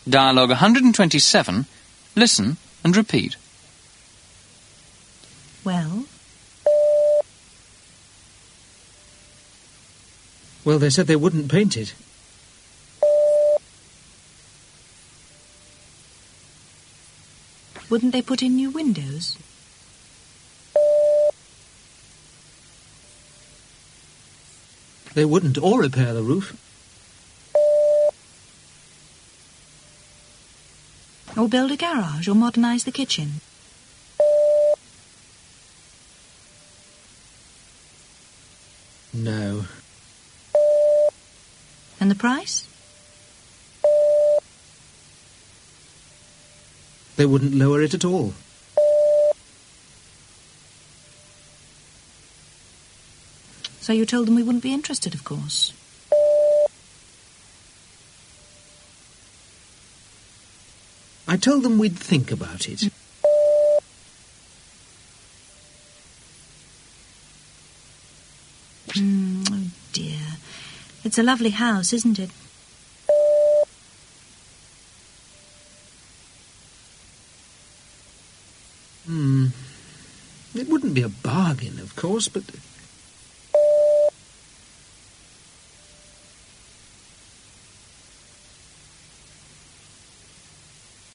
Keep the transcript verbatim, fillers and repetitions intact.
Dialogue one hundred twenty-seven. Listen and repeat. Well? Well, they said they wouldn't paint it. Wouldn't they put in new windows? They wouldn't, or repair the roof. Or build a garage, or modernise the kitchen? No. And the price? They wouldn't lower it at all. So you told them we wouldn't be interested, of course. I told them we'd think about it. Mm, oh dear. It's a lovely house, isn't it? Hmm. It wouldn't be a bargain, of course, but